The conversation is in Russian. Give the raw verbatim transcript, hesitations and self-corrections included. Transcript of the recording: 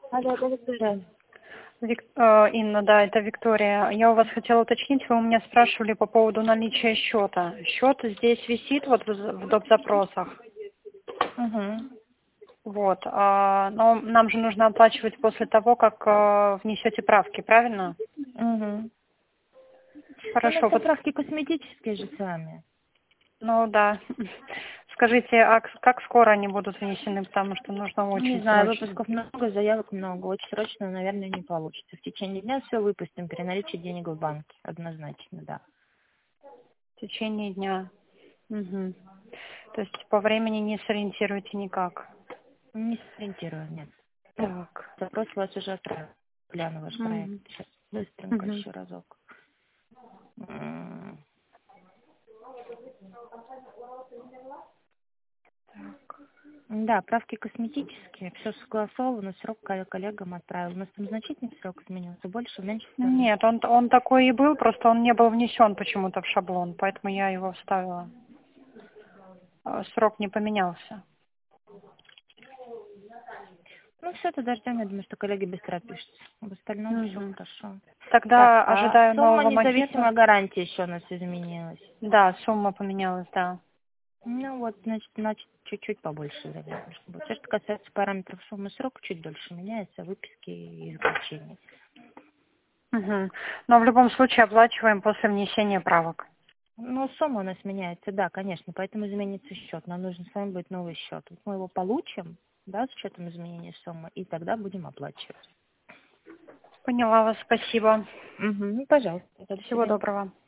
Алло, это Виктория. Вик- э, Инна, да, это Виктория. Я у вас хотела уточнить, вы у меня спрашивали по поводу наличия счета. Счет здесь висит вот в з- в доп. Запросах. Угу. Вот. а, Но нам же нужно оплачивать после того, как э, внесете правки, правильно? Угу. Ну, у нас Хорошо. все Вот, правки косметические же сами. ну да. Скажите, а к- как скоро они будут внесены, потому что нужно Не очень знаю, срочно. выпусков много, заявок много. Очень срочно, наверное, не получится. В течение дня все выпустим при наличии денег в банке. Однозначно, да. В течение дня. Мгм. То есть по времени не сориентируете никак. Не сориентирую, нет. Так. Запрос у вас уже отправил. Гляну ваш проект. Мгм. Сейчас быстренько Мгм. еще разок. М, Да, правки косметические, все согласовано, срок ко- коллегам отправил. У нас там значительный срок изменился, больше, меньше скажем. Нет, он, он такой и был, просто он не был внесен почему-то в шаблон, поэтому я его вставила. А, Срок не поменялся. Ну, все, тогда ждем, я думаю, что коллеги быстро отпишутся. В остальном все Мгм. хорошо. Так, Тогда а ожидаю сумма нового макета. независимой гарантии еще у нас изменилась. Да, сумма поменялась, да. Ну вот, значит, значит, чуть-чуть побольше, наверное, что будет. Все, что касается параметров суммы срока, чуть дольше меняется, выписки и заключения. Мгм. Но в любом случае оплачиваем после внесения правок. Ну, сумма у нас меняется, да, конечно, поэтому изменится счет. Нам нужно с вами будет новый счет. Вот мы его получим, да, с учетом изменения суммы, и тогда будем оплачивать. Поняла вас, спасибо. Угу, ну, пожалуйста, до Всего свидания. доброго.